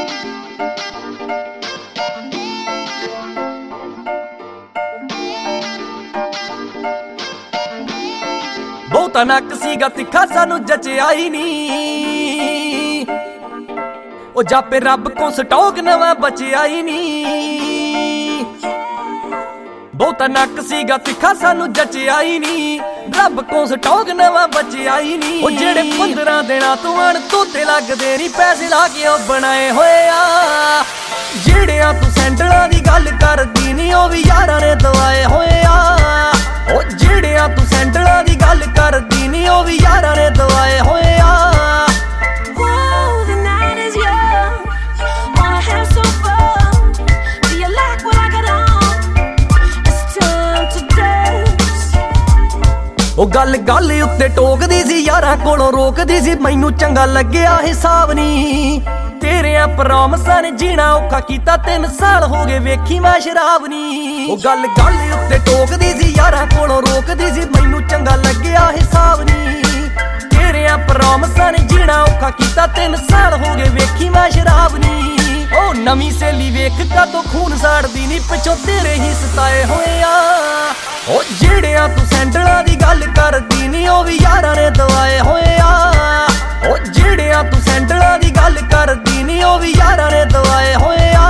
ਬਹੁਤਾ ਨੱਕ ਸੀਗਾ ਤਿੱਖਾ ਸਾਨੂੰ ਜਚਿਆ ਹੀ ਨੀ, ਉਹ ਜਾਪੇ ਰੱਬ ਕੋ ਸਟੋਕ ਨਵਾਂ ਬਚਿਆ ਹੀ ਨੀ। ਬਹੁਤਾ ਨੱਕ ਸੀਗਾ ਤਿੱਖਾ ਸਾਨੂੰ ਜਚਿਆ ਹੀ ਨੀ, ਰੱਬ ਕੋ ਸਟੋਕ ਨਵਾਂ ਬਚਿਆ ਹੀ ਨੀ। ਉਹ ਜਿਹੜੇ 15 ਦਿਨਾਂ ਤੋਂ ਅਣ ਤੋਤੇ ਲੱਗਦੇ ਨੀ, ਪੈਸੇ ਲਾ ਕੇ ਉਹ ਬਣਾਏ ਹੋਏ ਆ। ਜਿਹੜਿਆਂ ਤੂੰ ਸੈਂਡਲਾਂ ਦੀ ਗੱਲ ਕਰਦੀ ਨੀ, ਉਹ ਵੀ ਯਾਰਾਂ ਨੇ ਦਵਾਏ ਹੋਏ ਆ। ਉਹ ਜਿਹੜਿਆਂ ਤੂੰ ਸੈਂਡਲਾਂ ਦੀ ਗੱਲ ਕਰਦੀ ਨੀ, ਉਹ ਵੀ ਯਾਰਾਂ ਨੇ ਦਵਾਏ ਹੋਏ ਆ। ਉਹ ਗੱਲ ਗੱਲ ਉੱਤੇ ਟੋਕਦੀ ਸੀ, ਯਾਰਾਂ ਕੋਲੋਂ ਰੋਕਦੀ ਸੀ, ਮੈਨੂੰ ਚੰਗਾ ਲੱਗਿਆ ਹਿਸਾਬ ਨੀ। ਤੇਰਿਆਂ ਪ੍ਰੋਮਿਸਾਂ ਨੇ ਜੀਣਾ ਔਖਾ ਕੀਤਾ, 3 ਸਾਲ ਹੋ ਗਏ ਵੇਖੀ ਮੈਂ ਸ਼ਰਾਬ ਨੀ। ਉਹ ਗੱਲ ਗੱਲ ਉੱਤੇ ਟੋਕਦੀ ਸੀ, ਯਾਰਾਂ ਕੋਲੋਂ ਰੋਕਦੀ ਸੀ, ਮੈਨੂੰ ਚੰਗਾ ਲੱਗਿਆ ਹਿਸਾਬ ਨੀ। ਤੇਰਿਆਂ ਪ੍ਰੋਮਿਸਾਂ ਨੇ ਜੀਣਾ ਔਖਾ ਕੀਤਾ, 3 ਸਾਲ ਹੋ ਗਏ ਵੇਖੀ ਮੈਂ ਸ਼ਰਾਬ ਨੀ। ਉਹ ਨਵੀਂ ਸਹੇਲੀ ਵੇਖ ਕਾਤੋਂ ਖੂਨ ਸਾੜਦੀ ਨੀ, ਪਿੱਛੋਂ ਤੇਰੇ ਹੀ ਸਤਾਏ ਹੋਏ ਆ। ਉਹ ਜਿਹੜਿਆਂ ਤੂੰ ਸੈਂਡਲਾਂ ਦੀ ਗੱਲ ਕਰਦੀ ਨੀ, ਉਹ ਵੀ ਯਾਰਾਂ ਨੇ ਦਵਾਏ ਹੋਏ ਆ। ਉਹ ਜਿਹੜਿਆਂ ਤੂੰ ਸੈਂਡਲਾਂ ਦੀ ਗੱਲ ਕਰਦੀ ਨੀ, ਉਹ ਵੀ ਯਾਰਾਂ ਨੇ ਦਵਾਏ ਹੋਏ ਆ।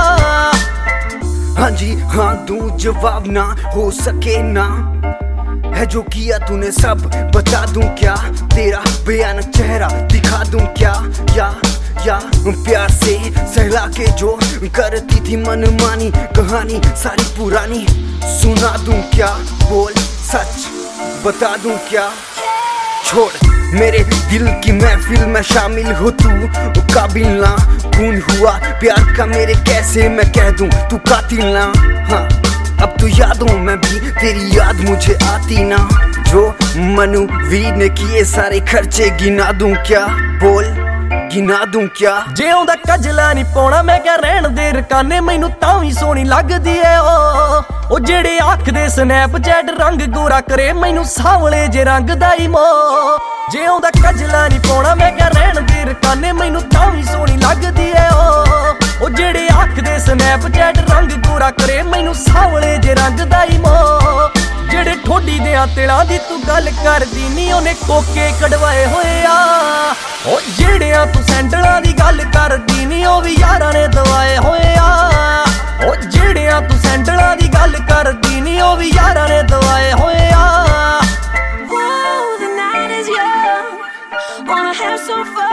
हाँ जी हाँ दूं जवाब ना हो सके ना, है जो किया तूने सब बता दूं क्या, तेरा भयानक चेहरा दिखा दूं क्या, या प्यार से सहला के जो करती थी मनमानी कहानी सारी पुरानी सुना दूं क्या, बोल सच बता दूं क्या। छोड़ मेरे दिल की महफिल में शामिल हो तू, काबिल ना खून हुआ प्यार का मेरे, कैसे मैं कह दूं तू कातिल ना। हाँ अब तो यादों में भी तेरी याद मुझे आती ना, जो मनुवीर ने किए सारे खर्चे गिना दूं क्या, बोल गिना दूं क्या। जे आउंदा कजला नहीं पाउणा मैं क्या रहण दे रकाने, मैनू तां भी सोहनी लगदी ऐ ओ जेड़े आखदे स्नैपचैट रंग गोरा करे, मैनू सावले जे रंग दा ही मोह। जे आउंदा कजला नहीं पाउणा मैं क्या रहण दे रकाने, मैनू तां भी सोहनी लगदी ऐ ओ जेड़े आखदे स्नैपचैट रंग गोरा करे, मैनू सावले जे रंग दा ही मोह। ਜਿਹੜੇ ਠੋਡੀ ਦਿਆਂ ਤਿਲਾਂ ਦੀ ਤੂੰ ਗੱਲ ਕਰਦੀ ਨੀ, ਉਹਨੇ ਕੋਕੇ ਕਢਵਾਏ ਹੋਏ ਆ। ਉਹ ਜਿਹੜਿਆਂ ਤੂੰ ਸੈਂਡਲਾਂ ਦੀ ਗੱਲ ਕਰਦੀ ਨੀ, ਉਹ ਵੀ ਯਾਰਾਂ ਨੇ ਦਵਾਏ ਹੋਏ ਆ। ਉਹ ਜਿਹੜਿਆਂ ਤੂੰ ਸੈਂਡਲਾਂ ਦੀ ਗੱਲ ਕਰਦੀ ਨੀ, ਉਹ ਵੀ ਯਾਰਾਂ ਨੇ ਦਵਾਏ ਹੋਏ ਆ।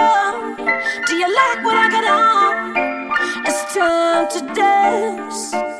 Do you like what I got on? It's time to dance.